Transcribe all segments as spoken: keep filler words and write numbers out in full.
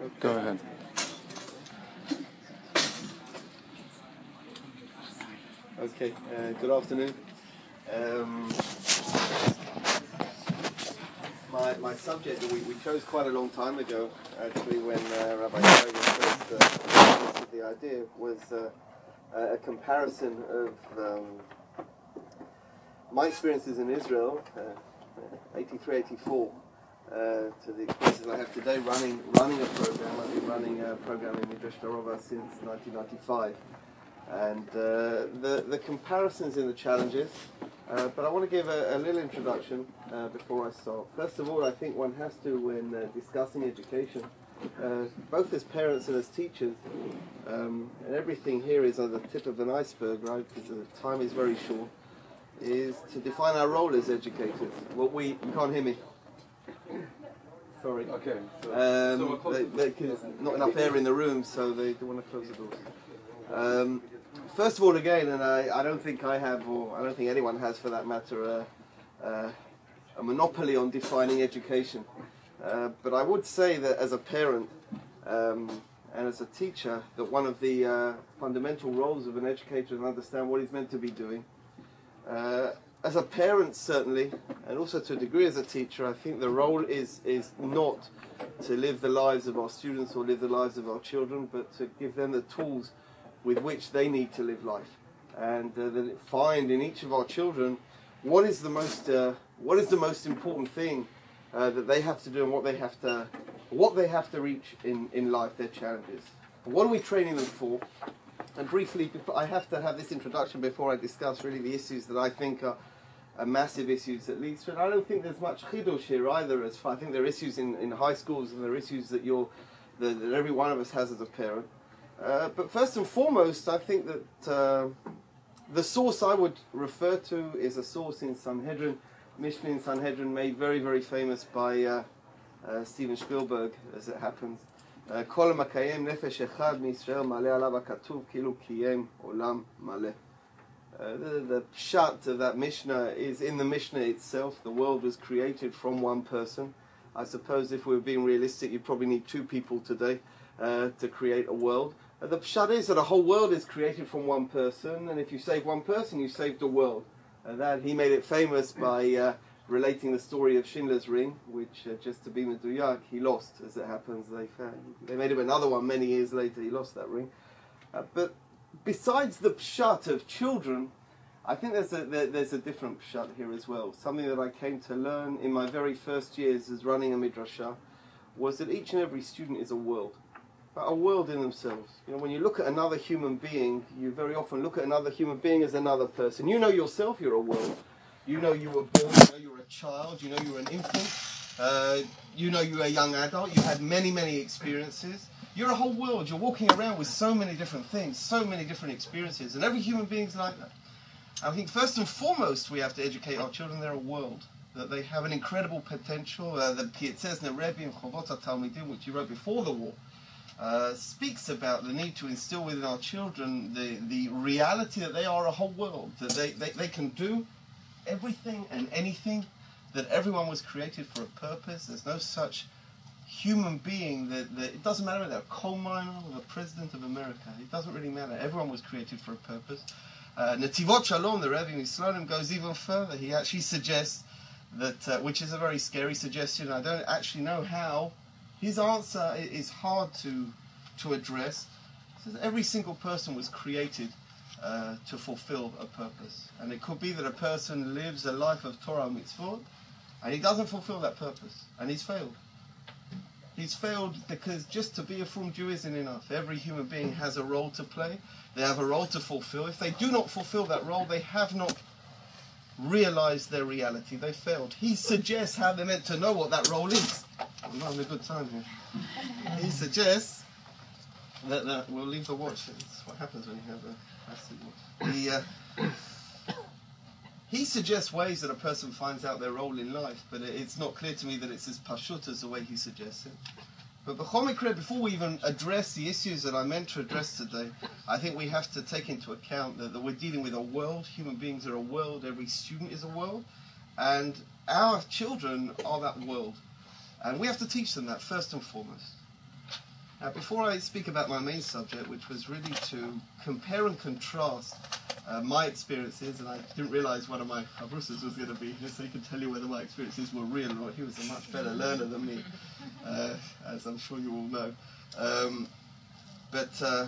Go ahead. Okay, uh, good afternoon. Um, my, my subject that we, we chose quite a long time ago, actually, when uh, Rabbi Yogan first uh, suggested the idea, was uh, a comparison of um, my experiences in Israel, uh, eighty-three, eighty-four, uh, to the experiences I have today running running a program. I've been running a program in Midrash Darova since nineteen ninety-five. And uh, the, the comparisons and the challenges, uh, but I want to give a, a little introduction uh, before I start. First of all, I think one has to, when uh, discussing education, uh, both as parents and as teachers, um, and everything here is on the tip of an iceberg, right, because the time is very short, is to define our role as educators. What we, you can't hear me? Sorry. Okay. So, um, so they, they, there's not enough air in the room, so they, they want to close the doors. Um, First of all, again, and I, I don't think I have, or I don't think anyone has for that matter, uh, uh, a monopoly on defining education. Uh, but I would say that as a parent um, and as a teacher, that one of the uh, fundamental roles of an educator is to understand what he's meant to be doing. Uh, as a parent, certainly, and also to a degree as a teacher, I think the role is, is not to live the lives of our students or live the lives of our children, but to give them the tools with which they need to live life, and uh, then find in each of our children what is the most uh, what is the most important thing uh, that they have to do and what they have to what they have to reach in, in life, their challenges. What are we training them for? And briefly, I have to have this introduction before I discuss really the issues that I think are, are massive issues, at least. But I don't think there's much chidush here either. As far, I think there are issues in, in high schools, and there are issues that you're that, that every one of us has as a parent. Uh, but first and foremost, I think that uh, the source I would refer to is a source in Sanhedrin, Mishnah in Sanhedrin, made very, very famous by uh, uh, Steven Spielberg, as it happens. Kol makayem nefesh echad miYisrael maleh alav hakatuv kilu kiyem olam maleh. The, the pshat of that Mishnah is in the Mishnah itself. The world was created from one person. I suppose if we were being realistic, you'd probably need two people today uh, to create a world. The pshat is that the whole world is created from one person, and if you save one person, you saved the world. And that he made it famous by uh, relating the story of Schindler's Ring, which, uh, just to be meduyak, he lost, as it happens. They found, they made him another one many years later. He lost that ring. Uh, but besides the pshat of children, I think there's a there, there's a different pshat here as well. Something that I came to learn in my very first years as running a midrashah was that each and every student is a world. A world in themselves. You know, when you look at another human being, you very often look at another human being as another person. You know yourself, you're a world. You know you were born, you know you're a child, you know you're an infant, uh, you know you're a young adult, you had many, many experiences. You're a whole world. You're walking around with so many different things, so many different experiences, and every human being's like that. I think first and foremost we have to educate our children they're a world, that they have an incredible potential. Uh, the Pietzesner Rebbe in Chovot HaTalmidim, which he wrote before the war, Uh, speaks about the need to instill within our children the, the reality that they are a whole world, that they, they, they can do everything and anything, that everyone was created for a purpose. There's no such human being that, that it doesn't matter whether they're a coal miner or the president of America. It doesn't really matter. Everyone was created for a purpose. Uh, Netivot Shalom, the Rebbe Mislonim, goes even further. He actually suggests that, uh, which is a very scary suggestion, I don't actually know how. His answer is hard to to address. He says every single person was created uh, to fulfill a purpose. And it could be that a person lives a life of Torah and mitzvot, and he doesn't fulfill that purpose, and he's failed. He's failed because just to be a frum Jew isn't enough. Every human being has a role to play. They have a role to fulfill. If they do not fulfill that role, they have not realized their reality. They failed. He suggests how they're meant to know what that role is. I'm having a good time here. He suggests that, that we'll leave the watch. It's what happens when you have a plastic watch. He, uh, he suggests ways that a person finds out their role in life, but it, it's not clear to me that it's as pashut as the way he suggests it. But before we even address the issues that I meant to address today, I think we have to take into account that, that we're dealing with a world. Human beings are a world. Every student is a world. And our children are that world. And we have to teach them that first and foremost. Now, before I speak about my main subject, which was really to compare and contrast uh, my experiences, and I didn't realize one of my avrusas was going to be here, so he could tell you whether my experiences were real or he was a much better learner than me, uh, as I'm sure you all know. Um, but uh,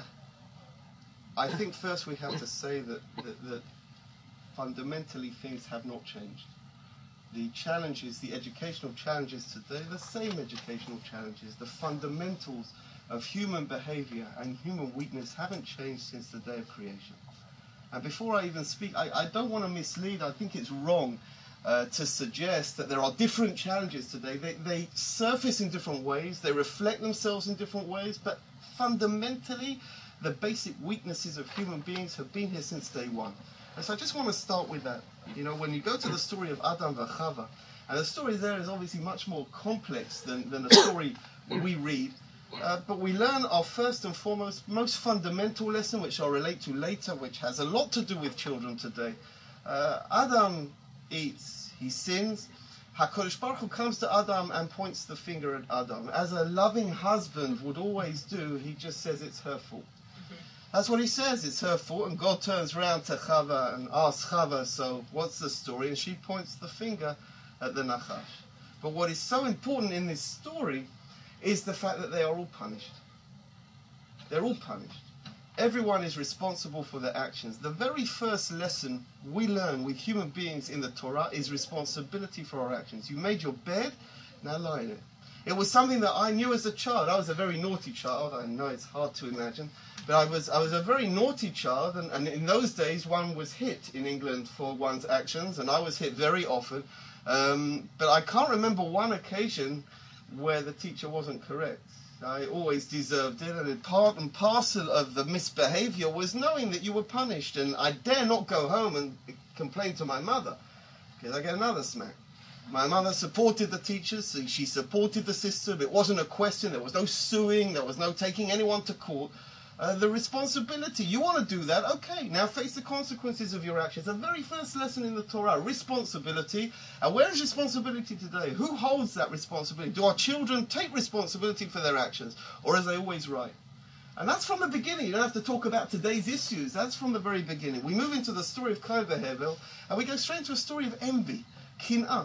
I think first we have to say that, that, that fundamentally things have not changed. The challenges, the educational challenges today, the same educational challenges, the fundamentals of human behavior and human weakness haven't changed since the day of creation. And before I even speak, I, I don't want to mislead. I think it's wrong uh, to suggest that there are different challenges today. They, they surface in different ways, they reflect themselves in different ways, but fundamentally, the basic weaknesses of human beings have been here since day one. And so I just want to start with that. You know, when you go to the story of Adam and Chava, and the story there is obviously much more complex than, than the story we read, uh, but we learn our first and foremost, most fundamental lesson, which I'll relate to later, which has a lot to do with children today. Uh, Adam eats, he sins. HaKadosh Baruch Hu comes to Adam and points the finger at Adam. As a loving husband would always do, he just says it's her fault. That's what he says, it's her fault, and God turns around to Chava and asks Chava, so what's the story? And she points the finger at the Nachash. But what is so important in this story is the fact that they are all punished. They're all punished. Everyone is responsible for their actions. The very first lesson we learn with human beings in the Torah is responsibility for our actions. You made your bed, now lie in it. It was something that I knew as a child. I was a very naughty child. I know it's hard to imagine. But I was I was a very naughty child, and, and in those days one was hit in England for one's actions, and I was hit very often. Um, but I can't remember one occasion where the teacher wasn't correct. I always deserved it, and part and parcel of the misbehavior was knowing that you were punished, and I dare not go home and complain to my mother, because I get another smack. My mother supported the teachers, she supported the system. It wasn't a question, there was no suing, there was no taking anyone to court. Uh, the responsibility, you want to do that, okay, now face the consequences of your actions. The very first lesson in the Torah, responsibility. And where is responsibility today? Who holds that responsibility? Do our children take responsibility for their actions, or are they always right? And that's from the beginning. You don't have to talk about today's issues. That's from the very beginning. We move into the story of Cain and Hevel, and we go straight into a story of envy, kin'ah.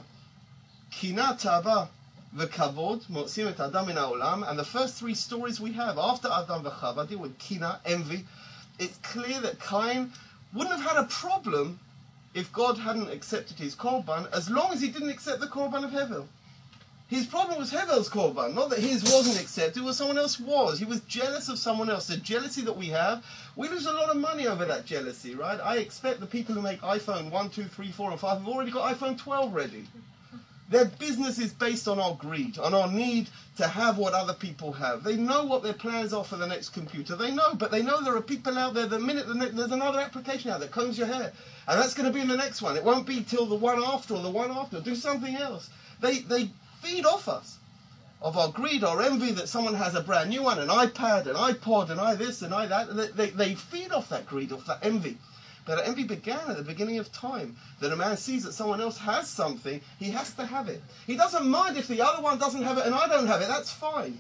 Kin'ah, ta'ava, v'kavod, motzim et Adam min ha'olam. And the first three stories we have after Adam v'Chava deal with kin'ah, envy. It's clear that Cain wouldn't have had a problem if God hadn't accepted his korban, as long as he didn't accept the korban of Hevel. His problem was Hevel's korban, not that his wasn't accepted, it was someone else was. He was jealous of someone else. The jealousy that we have, we lose a lot of money over that jealousy, right? I expect the people who make iPhone one, two, three, four, and five have already got iPhone twelve ready. Their business is based on our greed, on our need to have what other people have. They know what their plans are for the next computer. They know, but they know there are people out there, the minute the ne- there's another application out that combs your hair, and that's going to be in the next one. It won't be till the one after or the one after. Do something else. They they feed off us, of our greed, our envy that someone has a brand new one, an iPad, an iPod, and I this and I that. They, they, they feed off that greed, off that envy. But envy began at the beginning of time, that a man sees that someone else has something, he has to have it. He doesn't mind if the other one doesn't have it and I don't have it, that's fine.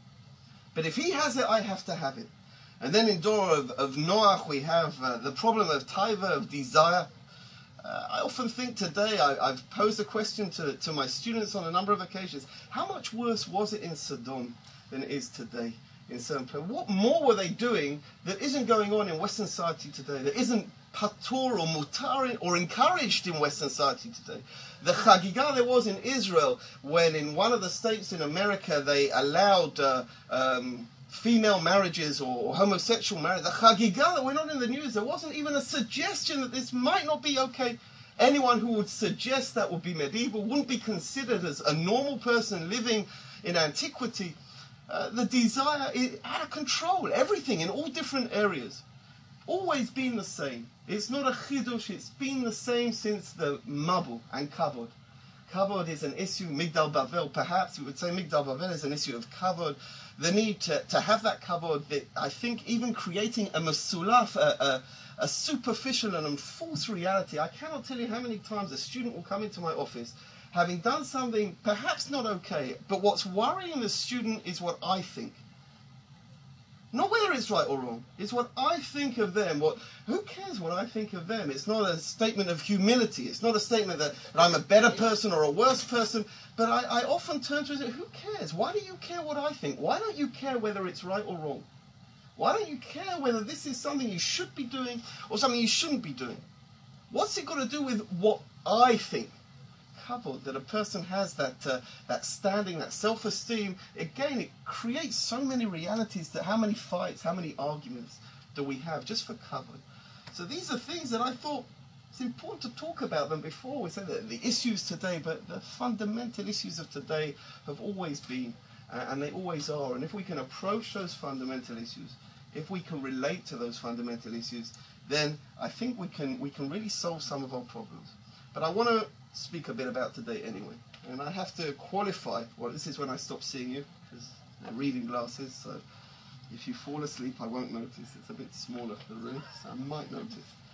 But if he has it, I have to have it. And then in Dor of, of Noach, we have uh, the problem of taiva, of desire. Uh, I often think today, I, I've posed a question to, to my students on a number of occasions, how much worse was it in Sodom than it is today? In certain places? What more were they doing that isn't going on in Western society today, that isn't patur or mutar or encouraged in Western society today? The chagigah there was in Israel when in one of the states in America they allowed uh, um, female marriages or, or homosexual marriage. The chagigah that went on in the news, there wasn't even a suggestion that this might not be okay. Anyone who would suggest that would be medieval, wouldn't be considered as a normal person living in antiquity. Uh, the desire is out of control. Everything in all different areas. Always been the same. It's not a chidush. It's been the same since the Mabul and kavod. Kavod is an issue. Migdal Bavel, perhaps we would say Migdal Bavel is an issue of kavod. The need to, to have that kavod. That I think even creating a masulaf, a, a, a superficial and a false reality. I cannot tell you how many times a student will come into my office having done something perhaps not okay, but what's worrying the student is what I think. Not whether it's right or wrong. It's what I think of them. What? Who cares what I think of them? It's not a statement of humility. It's not a statement that, that I'm a better person or a worse person. But I, I often turn to it and say, who cares? Why do you care what I think? Why don't you care whether it's right or wrong? Why don't you care whether this is something you should be doing or something you shouldn't be doing? What's it got to do with what I think? Kavod, that a person has that uh, that standing, that self-esteem. Again, it creates so many realities that how many fights, how many arguments do we have just for kavod? So these are things that I thought it's important to talk about them before. We said that the issues today, but the fundamental issues of today have always been, uh, and they always are. And if we can approach those fundamental issues, if we can relate to those fundamental issues, then I think we can we can really solve some of our problems. But I want to speak a bit about today anyway. And I have to qualify, well, this is when I stop seeing you, because they're reading glasses, so if you fall asleep, I won't notice. It's a bit smaller, the room, so I might notice.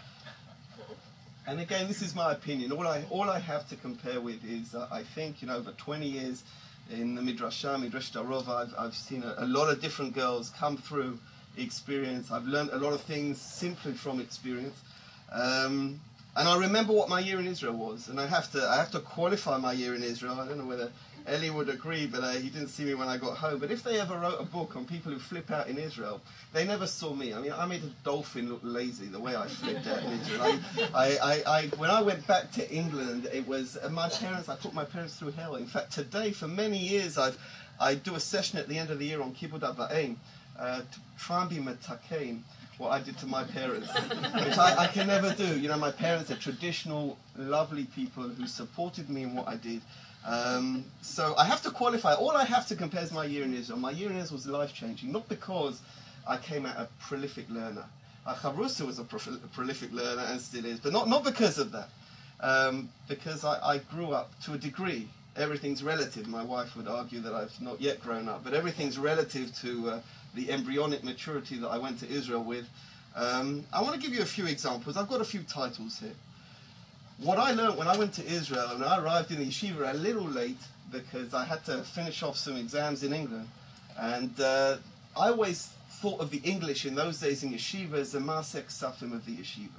And again, this is my opinion. All I all I have to compare with is, uh, I think, you know, over twenty years in the Midrashah, Midrash Darova, I've, I've seen a, a lot of different girls come through experience. I've learned a lot of things simply from experience. Um, And I remember what my year in Israel was, and I have to I have to qualify my year in Israel. I don't know whether Eli would agree, but uh, he didn't see me when I got home. But if they ever wrote a book on people who flip out in Israel, they never saw me. I mean, I made a dolphin look lazy the way I flipped out in Israel. I, I, I, I, when I went back to England, it was uh, my parents. I put my parents through hell. In fact, today for many years, I've I do a session at the end of the year on Kibud Ava'im uh, to try and be metakein. What I did to my parents, which I, I can never do. You know, my parents are traditional, lovely people who supported me in what I did. Um, so I have to qualify. All I have to compare is my year in Israel. My year in Israel was life-changing, not because I came out a prolific learner. Uh, Chavrusa was a, pro- a prolific learner and still is, but not, not because of that. Um, because I, I grew up to a degree. Everything's relative. My wife would argue that I've not yet grown up, but everything's relative to uh, the embryonic maturity that I went to Israel with. Um, I want to give you a few examples. I've got a few titles here. What I learned when I went to Israel, and I arrived in the yeshiva a little late because I had to finish off some exams in England. And uh, I always thought of the English in those days in yeshiva as the Masek Safim of the yeshiva.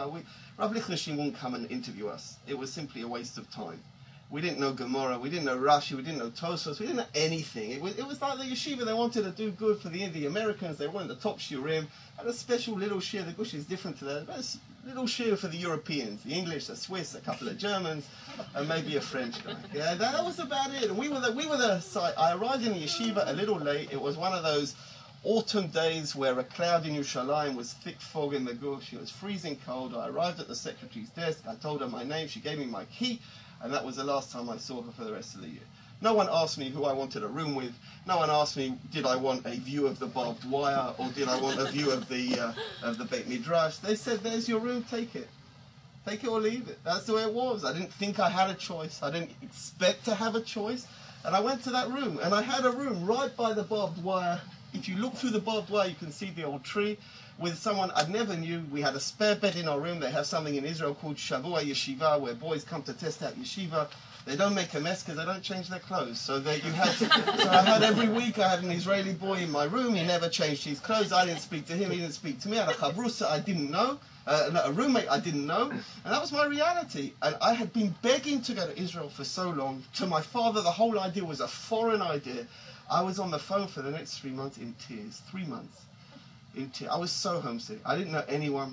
Rav Lichtenstein wouldn't come and interview us. It was simply a waste of time. We didn't know Gemara, we didn't know Rashi, we didn't know Tosfos, we didn't know anything. It was, it was like the yeshiva, they wanted to do good for the, the Americans, they wanted the top shiurim, and a special little shir, the gush is different to that, but a little shir for the Europeans, the English, the Swiss, a couple of Germans, and maybe a French guy. Yeah, that was about it. And we were the, we were the side. I arrived in the yeshiva a little late. It was one of those autumn days where a cloud in Yerushalayim was thick fog in the gush, it was freezing cold. I arrived at the secretary's desk, I told her my name, she gave me my key, and that was the last time I saw her for the rest of the year. No one asked me who I wanted a room with. No one asked me, did I want a view of the barbed wire or did I want a view of the uh, of the Beit Midrash. They said, there's your room, take it. Take it or leave it. That's the way it was. I didn't think I had a choice. I didn't expect to have a choice. And I went to that room, and I had a room right by the barbed wire. If you look through the barbed wire, you can see the old tree. With someone I never knew. We had a spare bed in our room. They have something in Israel called Shavua Yeshiva, where boys come to test out yeshiva. They don't make a mess because they don't change their clothes. So they, you had to, so I had every week, I had an Israeli boy in my room. He never changed his clothes. I didn't speak to him. He didn't speak to me. I had a chavrusa I didn't know. Uh, a roommate I didn't know. And that was my reality. And I had been begging to go to Israel for so long. To my father, the whole idea was a foreign idea. I was on the phone for the next three months in tears. Three months. In tears. I was so homesick. I didn't know anyone.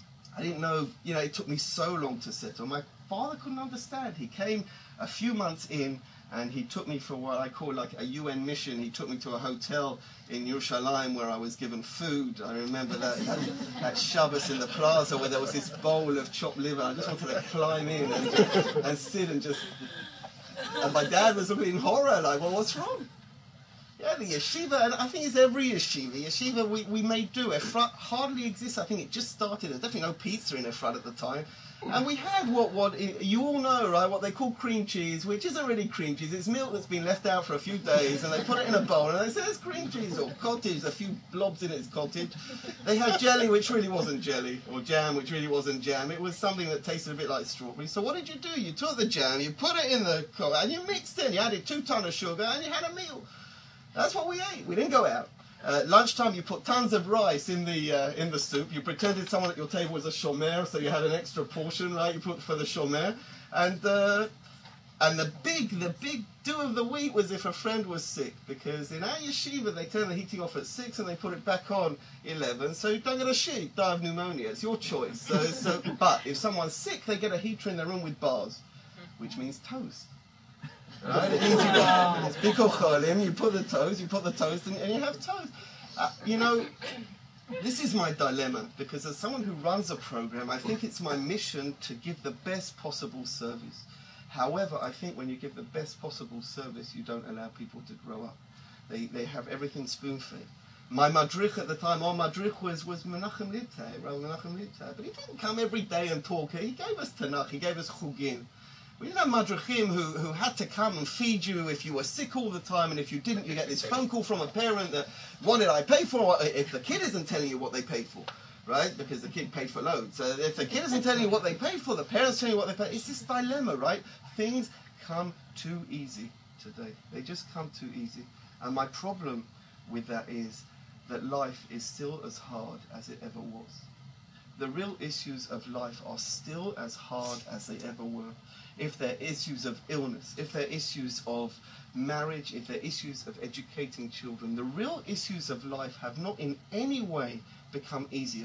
I didn't know, you know, it took me so long to settle. My father couldn't understand. He came a few months in and he took me for what I call like a U N mission. He took me to a hotel in Yerushalayim where I was given food. I remember that, that, that Shabbos in the plaza where there was this bowl of chopped liver. I just wanted to climb in and, and sit and just... And my dad was looking in horror like, well, what's wrong? Yeah, the yeshiva, and I think it's every yeshiva. Yeshiva, we, we may do. Efrat hardly exists. I think it just started. There's definitely no pizza in Efrat at the time. And we had what, what you all know, right, what they call cream cheese, which isn't really cream cheese. It's milk that's been left out for a few days, and they put it in a bowl, and they say it's cream cheese, or cottage, a few blobs in its cottage. They had jelly, which really wasn't jelly, or jam, which really wasn't jam. It was something that tasted a bit like strawberry. So what did you do? You took the jam, you put it in the coconut, and you mixed it, you added two tons of sugar, and you had a meal. That's what we ate. We didn't go out. Uh, lunchtime, you put tons of rice in the uh, in the soup. You pretended someone at your table was a shomer, so you had an extra portion, right? You put for the shomer, and uh, and the big the big do of the week was if a friend was sick, because in our yeshiva they turn the heating off at six and they put it back on eleven, so you don't get a sheet, die of pneumonia. It's your choice. So, so but if someone's sick, they get a heater in their room with bars, which means toast. Right? It means you got it's bikkur cholim, you put the toast, you put the toast, and, and you have toast. Uh, you know, this is my dilemma, because as someone who runs a program, I think it's my mission to give the best possible service. However, I think when you give the best possible service, you don't allow people to grow up. They they have everything spoon-fed. My madrich at the time, our madrich was, was Menachem Litai, Rav Menachem Litai, but he didn't come every day and talk. He gave us Tanakh, he gave us Chugim. We didn't have madrichim who, who had to come and feed you if you were sick all the time, and if you didn't, you get this phone call from a parent that, what did I pay for? If the kid isn't telling you what they paid for, right? Because the kid paid for loads. So if the kid isn't telling you what they paid for, the parents telling you what they paid. It's this dilemma, right? Things come too easy today. They just come too easy. And my problem with that is that life is still as hard as it ever was. The real issues of life are still as hard as they ever were. If they're issues of illness, if they're issues of marriage, if they're issues of educating children, the real issues of life have not in any way become easier.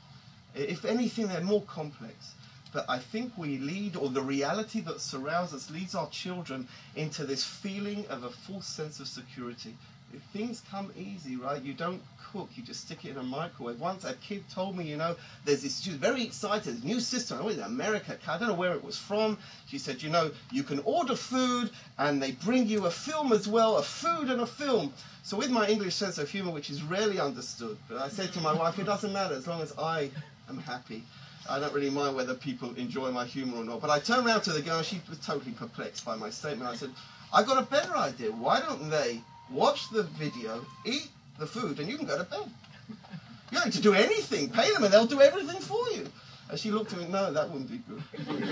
If anything, they're more complex. But I think we lead, or the reality that surrounds us leads our children into this feeling of a false sense of security. If things come easy, right, you don't cook, you just stick it in a microwave. Once a kid told me, you know, there's this, she was very excited, new system, I was in America, I don't know where it was from. She said, you know, you can order food and they bring you a film as well, a food and a film. So with my English sense of humor, which is rarely understood, but I said to my wife, it doesn't matter as long as I am happy. I don't really mind whether people enjoy my humor or not. But I turned around to the girl, she was totally perplexed by my statement. I said, I got a better idea. Why don't they watch the video, eat the food, and you can go to bed? You don't need to do anything. Pay them and they'll do everything for you. And she looked at me, no, that wouldn't be good.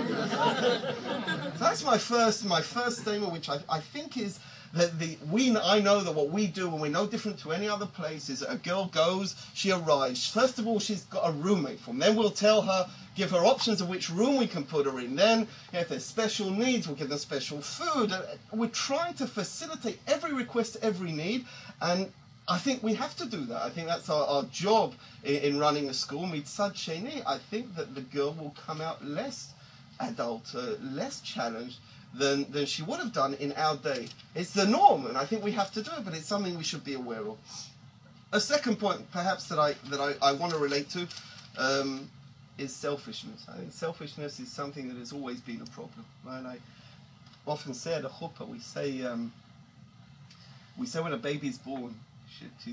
So that's my first my first statement, which I, I think is that the we I know that what we do, and we're no different to any other place, is that a girl goes, she arrives. First of all, she's got a roommate from. Then we'll tell her, give her options of which room we can put her in. Then, if there's special needs, we'll give them special food. We're trying to facilitate every request, every need, and I think we have to do that. I think that's our, our job in, in running a school. Mitzad Sheni, I think that the girl will come out less adult, uh, less challenged than, than she would have done in our day. It's the norm, and I think we have to do it, but it's something we should be aware of. A second point, perhaps, that I that I, I want to relate to um, is selfishness. I think selfishness is something that has always been a problem. Right? I often say at a chuppah, we say, um, we say when a baby is born, why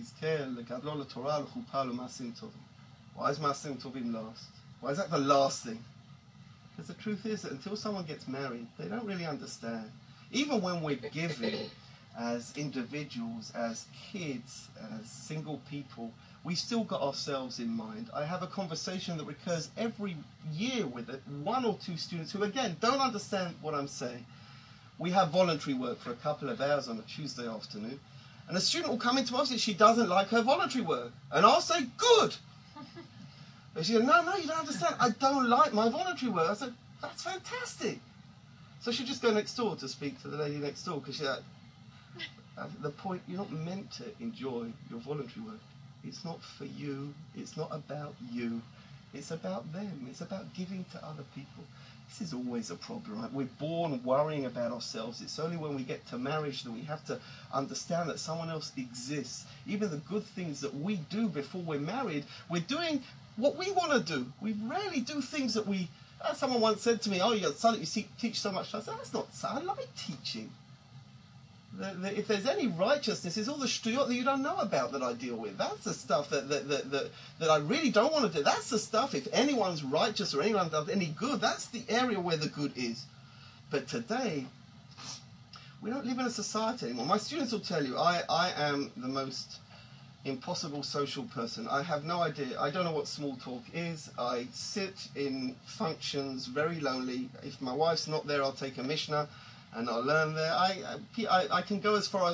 is Masim Tovim last? Why is that the last thing? Because the truth is that until someone gets married, they don't really understand. Even when we're giving as individuals, as kids, as single people, we still got ourselves in mind. I have a conversation that recurs every year with one or two students who, again, don't understand what I'm saying. We have voluntary work for a couple of hours on a Tuesday afternoon. And a student will come into my office, she doesn't like her voluntary work. And I'll say, good. And she goes, no, no, you don't understand. I don't like my voluntary work. I said, that's fantastic. So she'll just go next door to speak to the lady next door, because she's like, at the point, you're not meant to enjoy your voluntary work. It's not for you. It's not about you. It's about them. It's about giving to other people. This is always a problem, right? We're born worrying about ourselves. It's only when we get to marriage that we have to understand that someone else exists. Even the good things that we do before we're married, we're doing what we want to do. We rarely do things that we... Uh, someone once said to me, oh, you got you teach so much. I said, that's not so. I like teaching. The, the, if there's any righteousness, it's all the shtuyot that you don't know about that I deal with. That's the stuff that that, that, that that I really don't want to do. That's the stuff, if anyone's righteous or anyone does any good, that's the area where the good is. But today, we don't live in a society anymore. My students will tell you, I, I am the most impossible social person. I have no idea. I don't know what small talk is. I sit in functions very lonely. If my wife's not there, I'll take a Mishnah and I'll learn there. I, I, I can go as far as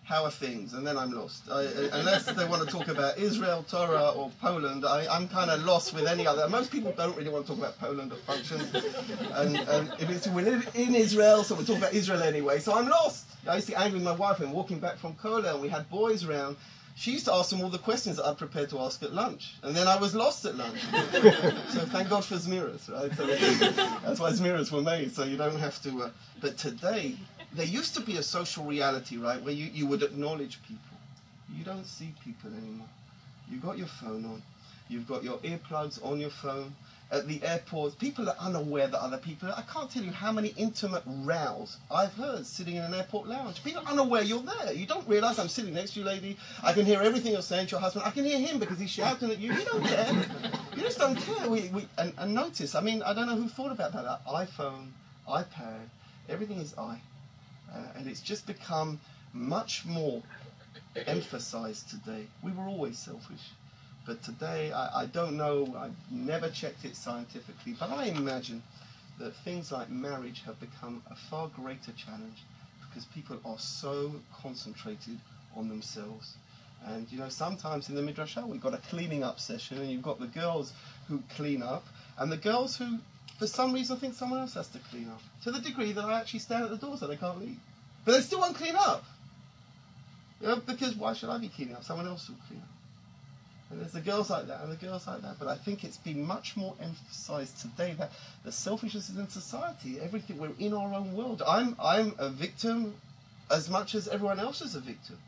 how are things? And then I'm lost. I, unless they want to talk about Israel, Torah, or Poland, I, I'm kind of lost with any other. Most people don't really want to talk about Poland or functions. And, and if it's, we live in Israel, so we're talking about Israel anyway. So I'm lost. I used to get angry with my wife when walking back from Kola, and we had boys around. She used to ask them all the questions that I'd prepared to ask at lunch. And then I was lost at lunch. So thank God for Zmiras, right? So that's why Zmiras were made, so you don't have to... Uh, but today... There used to be a social reality, right, where you, you would acknowledge people. You don't see people anymore. You've got your phone on. You've got your earplugs on your phone. At the airport, people are unaware that other people... I can't tell you how many intimate rows I've heard sitting in an airport lounge. People are unaware you're there. You don't realise I'm sitting next to you, lady. I can hear everything you're saying to your husband. I can hear him because he's shouting at you. You don't care. You just don't care. We, we, and, and notice, I mean, I don't know who thought about that. iPhone, iPad, everything is I. Uh, and it's just become much more emphasized today. We were always selfish. But today, I, I don't know, I've never checked it scientifically, but I imagine that things like marriage have become a far greater challenge because people are so concentrated on themselves. And, you know, sometimes in the Midrashah, we've got a cleaning up session, and you've got the girls who clean up, and the girls who... for some reason, I think someone else has to clean up. To the degree that I actually stand at the door so they can't leave. But they still won't clean up. You know, because why should I be cleaning up? Someone else will clean up. And there's the girls like that and the girls like that. But I think it's been much more emphasized today that the selfishness is in society. Everything, we're in our own world. I'm, I'm a victim as much as everyone else is a victim.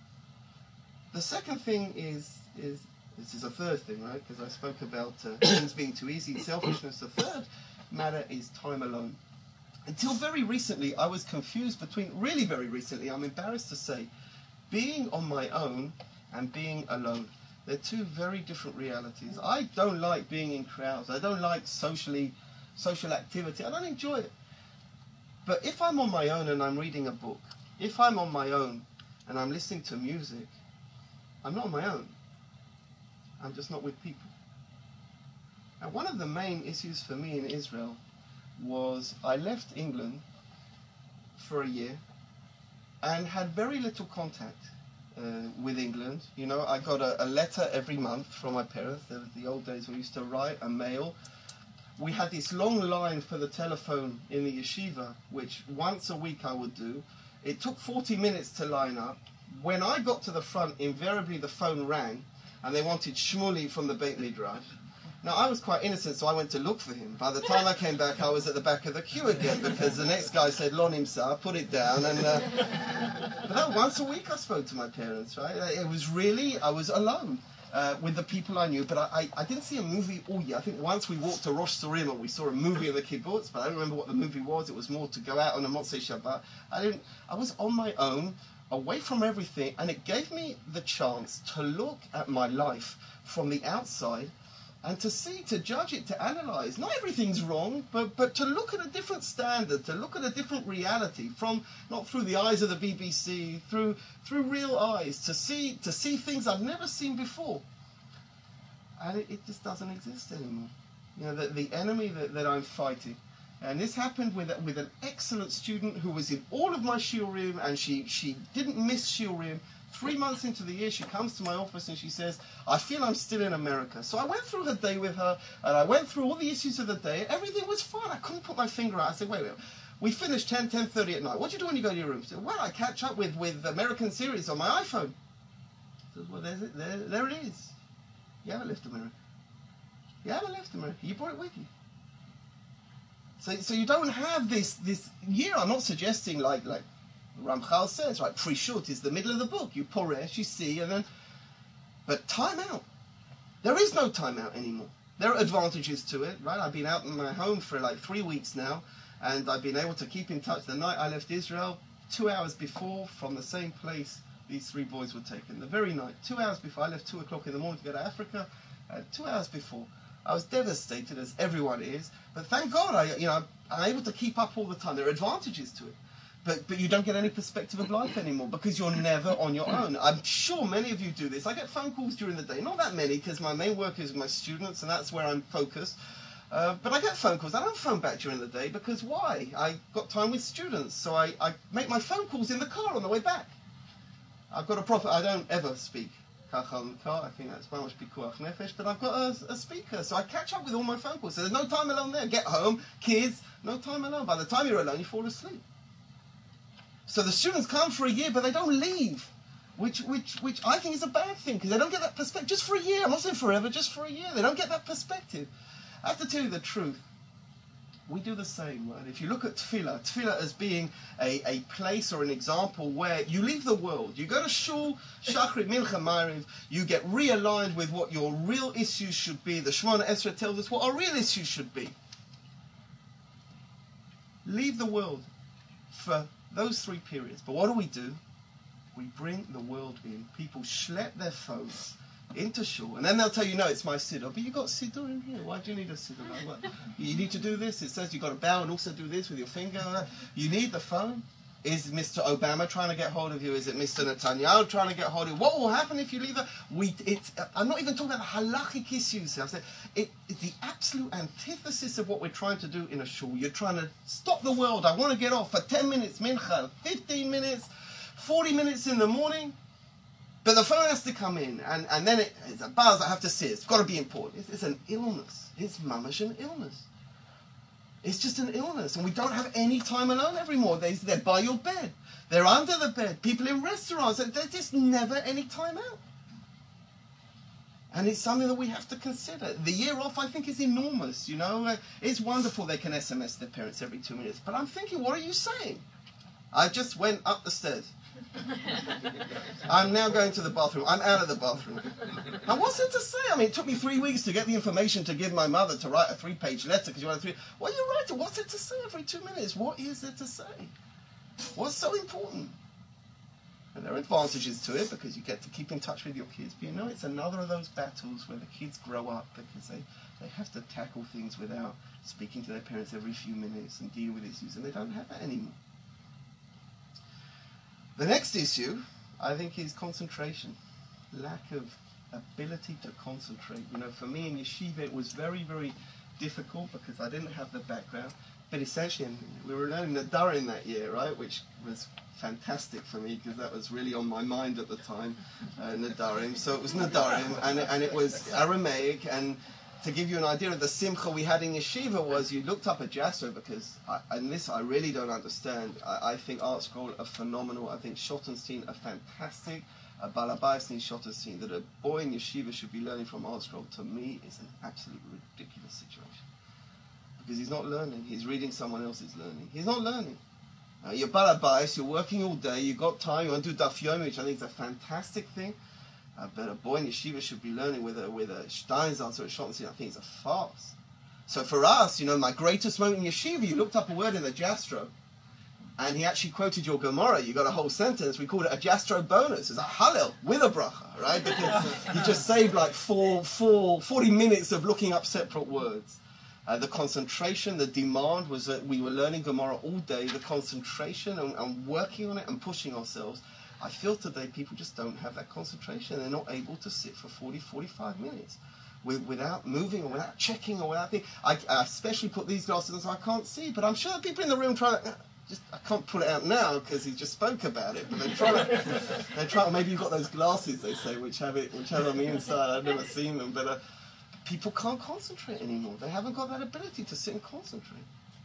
The second thing is, is this is a third thing, right? Because I spoke about uh, things being too easy, selfishness. The third matter is time alone. Until very recently, I was confused between, really very recently, I'm embarrassed to say, being on my own and being alone. They're two very different realities. I don't like being in crowds. I don't like socially, social activity. I don't enjoy it. But if I'm on my own and I'm reading a book, if I'm on my own and I'm listening to music, I'm not on my own. I'm just not with people. And one of the main issues for me in Israel was I left England for a year and had very little contact uh, with England. You know, I got a, a letter every month from my parents. There was the old days we used to write a mail. We had this long line for the telephone in the yeshiva, which once a week I would do. It took forty minutes to line up. When I got to the front, invariably the phone rang, and they wanted Shmuley from the Beit Midrash. Now, I was quite innocent, so I went to look for him. By the time I came back, I was at the back of the queue again, because the next guy said, Lo nimsa, put it down. And uh, but no, once a week I spoke to my parents, right? It was really, I was alone uh, with the people I knew, but I, I, I didn't see a movie all year. I think once we walked to Rosh Surima, we saw a movie in the kibbutz, but I don't remember what the movie was. It was more to go out on a Motzei Shabbat. I didn't, I was on my own, away from everything, and it gave me the chance to look at my life from the outside and to see, to judge it, to analyze. Not everything's wrong, but, but to look at a different standard, to look at a different reality, from not through the eyes of the B B C, through through real eyes, to see to see things I've never seen before. And it, it just doesn't exist anymore. You know, the, the enemy that, that I'm fighting. And this happened with with an excellent student who was in all of my shiurim, and she, she didn't miss shiurim. Three months into the year, she comes to my office and she says, I feel I'm still in America. So I went through her day with her, and I went through all the issues of the day. Everything was fine. I couldn't put my finger out. I said, wait, wait. We finished ten, ten thirty at night. What do you do when you go to your room? She said, well, I catch up with, with American series on my iPhone. I said, well, there's it. There, there it is. You haven't left America. You haven't left America. You brought it with you. So, so you don't have this, this year. I'm not suggesting like, like, Ramchal says, right, Prishut is the middle of the book. You poresh, you see, and then... But time out. There is no time out anymore. There are advantages to it, right? I've been out in my home for like three weeks now, and I've been able to keep in touch. The night I left Israel, two hours before, from the same place, these three boys were taken. The very night, two hours before, I left two o'clock in the morning to go to Africa, uh, two hours before. I was devastated, as everyone is, but thank God, I, you know, I'm able to keep up all the time. There are advantages to it. But, but you don't get any perspective of life anymore because you're never on your own. I'm sure many of you do this. I get phone calls during the day. Not that many because my main work is with my students and that's where I'm focused. Uh, but I get phone calls. I don't phone back during the day because why? I got time with students. So I, I make my phone calls in the car on the way back. I've got a prophet. I don't ever speak kachal in the car. I think that's mamash pikuach nefesh. But I've got a, a speaker, so I catch up with all my phone calls. So there's no time alone there. Get home, kids, no time alone. By the time you're alone, you fall asleep. So the students come for a year, but they don't leave, which which which I think is a bad thing because they don't get that perspective. Just for a year. I'm not saying forever. Just for a year. They don't get that perspective. I have to tell you the truth. We do the same, right? If you look at tefillah, tefillah as being a, a place or an example where you leave the world. You go to shul, shachrit, mincha, ma'ariv, you get realigned with what your real issues should be. The Shemona Esrei tells us what our real issues should be. Leave the world for those three periods. But what do we do? We bring the world in. People schlep their phones into shul, and then they'll tell you, no, it's my siddur. But you got siddur in here. Why do you need a siddur? What? You need to do this. It says you've got to bow and also do this with your finger. You need the phone. Is Mister Obama trying to get hold of you? Is it Mister Netanyahu trying to get hold of you? What will happen if you leave it? We, it's, I'm not even talking about halachic issues. I said it, it's the absolute antithesis of what we're trying to do in a shul. You're trying to stop the world. I want to get off for ten minutes, mincha, fifteen minutes, forty minutes in the morning. But the phone has to come in, and, and then it, it's a buzz I have to see. It's got to be important. It's, it's an illness. It's mamash an illness. It's just an illness, and we don't have any time alone anymore. They, they're by your bed. They're under the bed. People in restaurants, there's just never any time out. And it's something that we have to consider. The year off, I think, is enormous, you know. It's wonderful they can S M S their parents every two minutes. But I'm thinking, what are you saying? I just went up the stairs. I'm now going to the bathroom. I'm out of the bathroom. And what's it to say? I mean, it took me three weeks to get the information to give my mother to write a three-page letter because you want a three. What are you writing? What's it to say every two minutes? What is it to say? What's so important? And there are advantages to it because you get to keep in touch with your kids. But you know, it's another of those battles where the kids grow up because they, they have to tackle things without speaking to their parents every few minutes and deal with issues, and they don't have that anymore. The next issue, I think, is concentration. Lack of ability to concentrate. You know, for me in yeshiva, it was very, very difficult because I didn't have the background. But essentially, we were learning Nadarim that year, right? Which was fantastic for me because that was really on my mind at the time, uh, Nadarim. So it was Nadarim, and, and it was Aramaic, and to give you an idea of the simcha we had in yeshiva was you looked up a Jastrow because, I, and this I really don't understand, I, I think Art Scroll are phenomenal, I think Schottenstein are fantastic, uh, Balabayasny Schottenstein, that a boy in yeshiva should be learning from Art Scroll, to me is an absolute ridiculous situation. Because he's not learning, he's reading someone else's learning. He's not learning. Uh, you're Balabayas, you're working all day, you've got time, you want to do Daf Yomi, which I think is a fantastic thing. Uh, but a boy in yeshiva should be learning with a with a Steinsaltz or a Schottenstein. I think it's a farce. So for us, you know, my greatest moment in yeshiva, you looked up a word in the Jastrow, and he actually quoted your Gemara. You got a whole sentence. We called it a Jastrow bonus. It's a Hallel with a bracha, right? Because you just saved like four, four, forty minutes of looking up separate words. Uh, the concentration, the demand was that we were learning Gemara all day. The concentration and, and working on it and pushing ourselves. I feel today people just don't have that concentration. They're not able to sit for forty, forty-five minutes with, without moving or without checking or without thinking. I, I especially put these glasses on so I can't see, but I'm sure there are people in the room trying to, just, I can't pull it out now because he just spoke about it, but they're trying to, they're trying, maybe you've got those glasses, they say, which have it, which have on the inside. I've never seen them, but uh, people can't concentrate anymore. They haven't got that ability to sit and concentrate.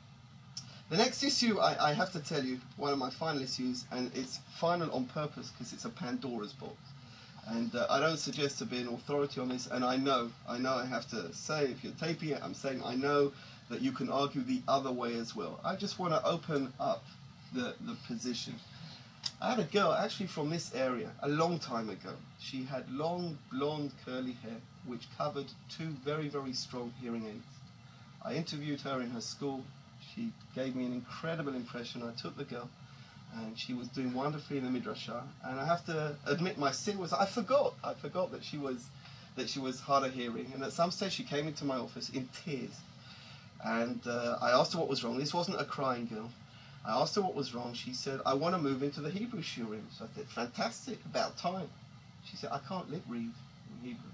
The next issue, I, I have to tell you, one of my final issues, and it's final on purpose because it's a Pandora's box. And uh, I don't suggest to be an authority on this, and I know, I know I have to say, if you're taping it, I'm saying I know that you can argue the other way as well. I just want to open up the, the position. I had a girl actually from this area a long time ago. She had long, blonde, curly hair, which covered two very, very strong hearing aids. I interviewed her in her school. She gave me an incredible impression. I took the girl, and she was doing wonderfully in the midrashah. And I have to admit, my sin was I forgot. I forgot that she was that she was hard of hearing. And at some stage, she came into my office in tears, and uh, I asked her what was wrong. This wasn't a crying girl. I asked her what was wrong. She said, "I want to move into the Hebrew shiurim." So I said, "Fantastic, about time." She said, "I can't lip read in Hebrew."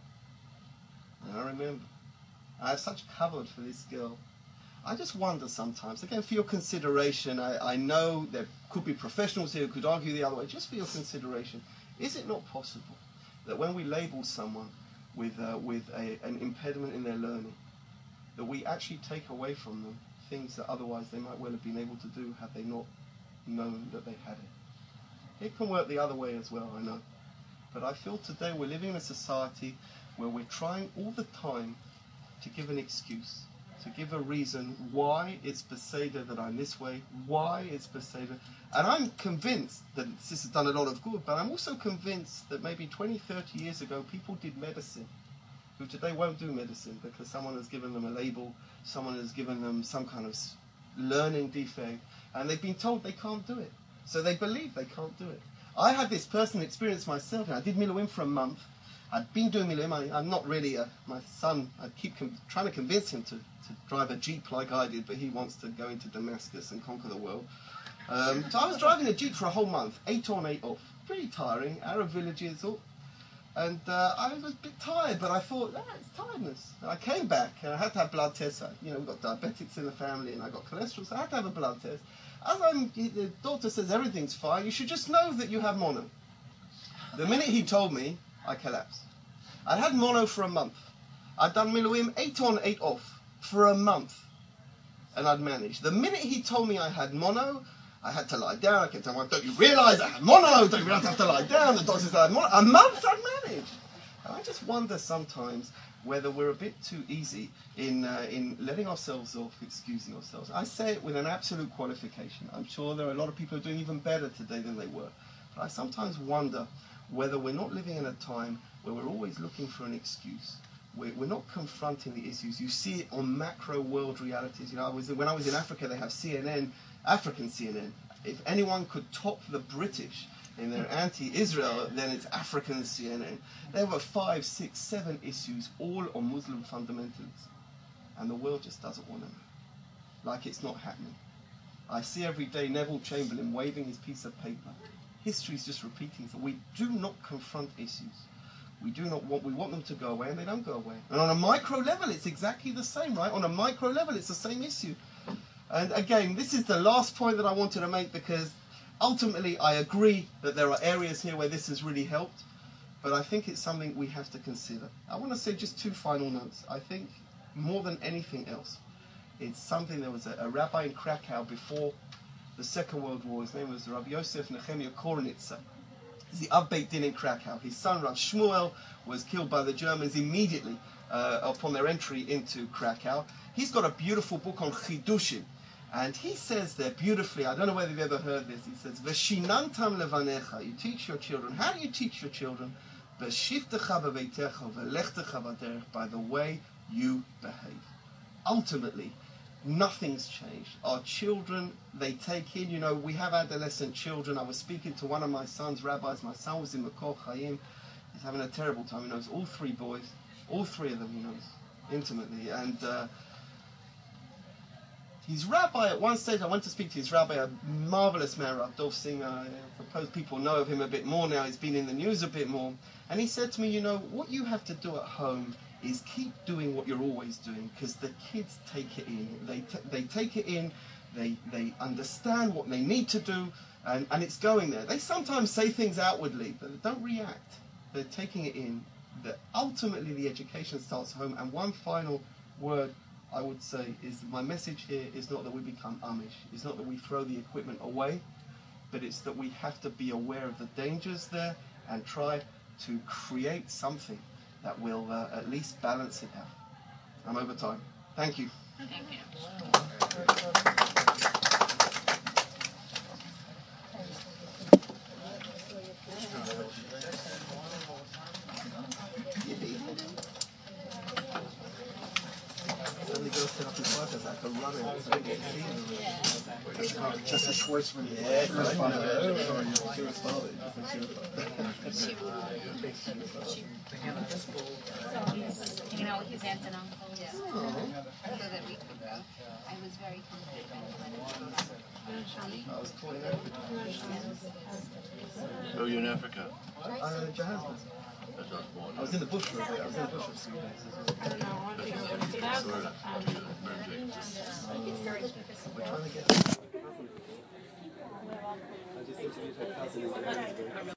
And I remember, I have such kavod for this girl. I just wonder sometimes, again, for your consideration, I, I know there could be professionals here who could argue the other way, just for your consideration, Is it not possible that when we label someone with, uh, with a, an impediment in their learning, that we actually take away from them things that otherwise they might well have been able to do had they not known that they had it? It can work the other way as well, I know. But I feel today we're living in a society where we're trying all the time to give an excuse, to give a reason why it's Beseder that I'm this way, why it's Beseder. And I'm convinced that this has done a lot of good, but I'm also convinced that maybe twenty, thirty years ago people did medicine, who today won't do medicine because someone has given them a label, someone has given them some kind of learning defect, and they've been told they can't do it. So they believe they can't do it. I had this personal experience myself, and I did Miluim for a month. I'd been doing Miluim. I, I'm not really a, my son, I keep com- trying to convince him to, to drive a Jeep like I did, but he wants to go into Damascus and conquer the world. Um, so I was driving a Jeep for a whole month, eight on, eight off. Pretty tiring, Arab villages, all. And uh, I was a bit tired, but I thought, ah, it's tiredness. And I came back, and I had to have blood tests. You know, we've got diabetics in the family, and I got cholesterol, so I had to have a blood test. As I'm, the doctor says everything's fine, you should just know that you have mono. The minute he told me, I collapsed. I'd had mono for a month. I'd done Miluim eight on, eight off for a month, and I'd managed. The minute he told me I had mono, I had to lie down. I kept telling him, don't you realise I have mono? Don't you realise I have to lie down? The doctor said I had mono. A month I'd managed. And I just wonder sometimes whether we're a bit too easy in uh, in letting ourselves off, excusing ourselves. I say it with an absolute qualification. I'm sure there are a lot of people who are doing even better today than they were. But I sometimes wonder whether we're not living in a time where we're always looking for an excuse. We're, we're not confronting the issues. You see it on macro world realities. You know, I was when I was in Africa, they have C N N, African C N N. If anyone could top the British in their anti-Israel, then it's African C N N. There were five, six, seven issues, all on Muslim fundamentalism. And the world just doesn't want to know. Like it's not happening. I see every day Neville Chamberlain waving his piece of paper. History's just repeating. So we do not confront issues. We do not want, we want them to go away, and they don't go away. And on a micro level, it's exactly the same, right? On a micro level, it's the same issue. And again, this is the last point that I wanted to make, because ultimately I agree that there are areas here where this has really helped, but I think it's something we have to consider. I want to say just two final notes. I think more than anything else, it's something, there was a, a rabbi in Krakow before the Second World War. His name was Rabbi Yosef Nehemiah Kornitzer. He's the Av Beit Din in Krakow. His son, Rav Shmuel, was killed by the Germans immediately uh, upon their entry into Krakow. He's got a beautiful book on Chidushim. And he says there beautifully, I don't know whether you've ever heard this, he says, V'shinantam levanecha, you teach your children. How do you teach your children? V'shivtecha b'veitecha v'lechtecha b'derech, by the way you behave. Ultimately, nothing's changed. Our children, they take in, you know, we have adolescent children. I was speaking to one of my son's rabbis. My son was in Makor Chaim. He's having a terrible time. He knows all three boys, all three of them he knows intimately. And uh, his rabbi, at one stage, I went to speak to his rabbi, a marvelous man, Rav Dov Singer. I suppose people know of him a bit more now. He's been in the news a bit more. And he said to me, you know, what you have to do at home is keep doing what you're always doing, because the kids take it in. They t- they take it in, they they understand what they need to do, and, and it's going there. They sometimes say things outwardly, but they don't react. They're taking it in. That ultimately the education starts home. And one final word I would say is my message here is not that we become Amish. It's not that we throw the equipment away, but it's that we have to be aware of the dangers there and try to create something that will uh, at least balance it out. I'm over time. Thank you. Thank you. Jesse Schwartzman. Yeah, Shira's father. Shira's father. So he's hanging out with his aunts and uncles. Yeah. So that we could go. I was very comfortable. I was taught in Africa. Oh, you're in Africa? Uh, Johannesburg. That's not born. I was in the bush for a bit. I was in the bush for three days. We're trying to get. I just interviewed her cousin in Johannesburg.